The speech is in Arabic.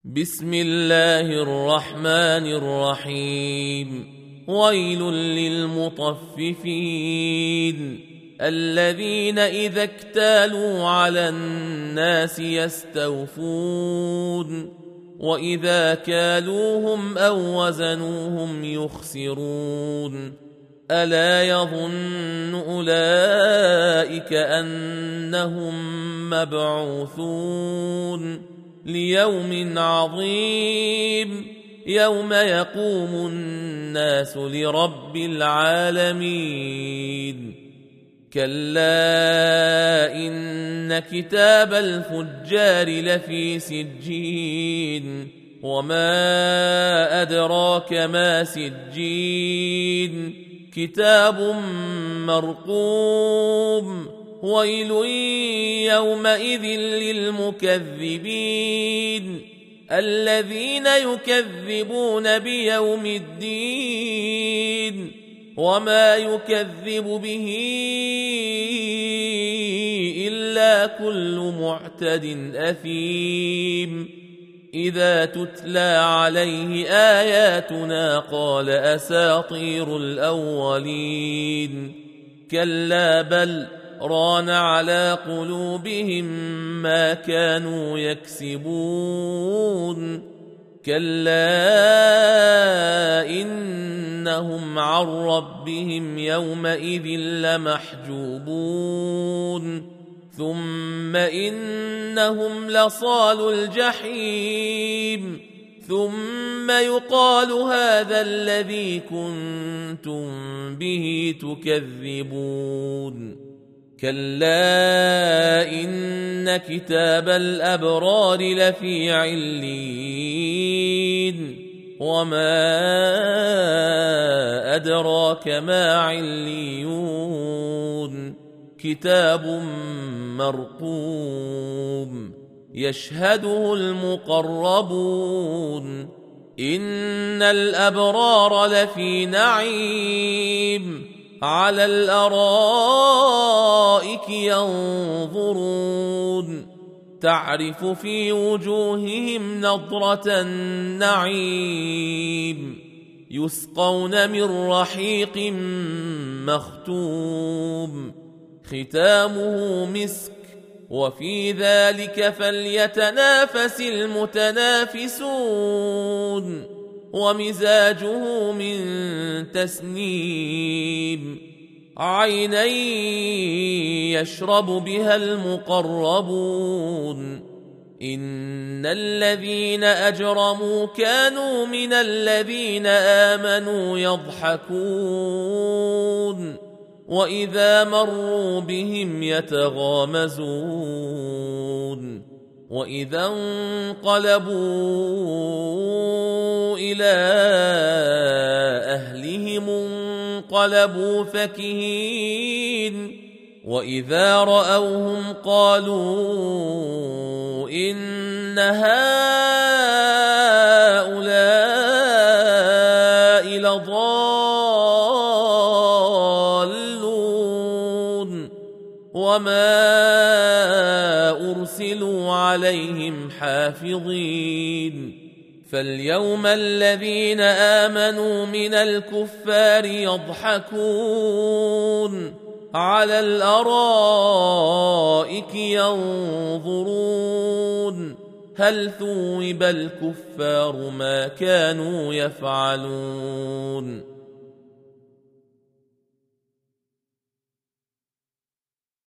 بسم الله الرحمن الرحيم. ويل للمطففين الذين إذا اكتالوا على الناس يستوفون وإذا كالوهم أو وزنوهم يخسرون. ألا يظن أولئك أنهم مبعوثون ليوم عظيم يوم يقوم الناس لرب العالمين. كلا إن كتاب الفجار لفي سجين وما أدراك ما سجين كتاب مرقوم. ويل يومئذ للمكذبين الذين يكذبون بيوم الدين وما يكذب به إلا كل معتد أثيم. إذا تتلى عليه آياتنا قال أساطير الأولين. كلا بل ران على قلوبهم ما كانوا يكسبون. كلا إنهم عن ربهم يومئذ لمحجوبون ثم إنهم لصالو الجحيم ثم يقال هذا الذي كنتم به تكذبون. كلا إن كتاب الأبرار لفي عليين وما أدراك ما عليون كتاب مرقوم يشهده المقربون. إن الأبرار لفي نعيم على الأرائك ينظرون تعرف في وجوههم نضرة النعيم يسقون من رحيق مختوم ختامه مسك وفي ذلك فليتنافس المتنافسون. ومزاجه من تسنيم عينا يشرب بها المقربون. إن الذين أجرموا كانوا من الذين آمنوا يضحكون وإذا مروا بهم يتغامزون. وإذا انقلبوا إلى أهلهم انقلبوا فكهين. وإذا رأوهم قالوا إن هؤلاء لضالون وما أرسلوا عليهم حافظين. فاليوم الذين آمنوا من الكفار يضحكون على الأرائك ينظرون هل ثوب الكفار ما كانوا يفعلون.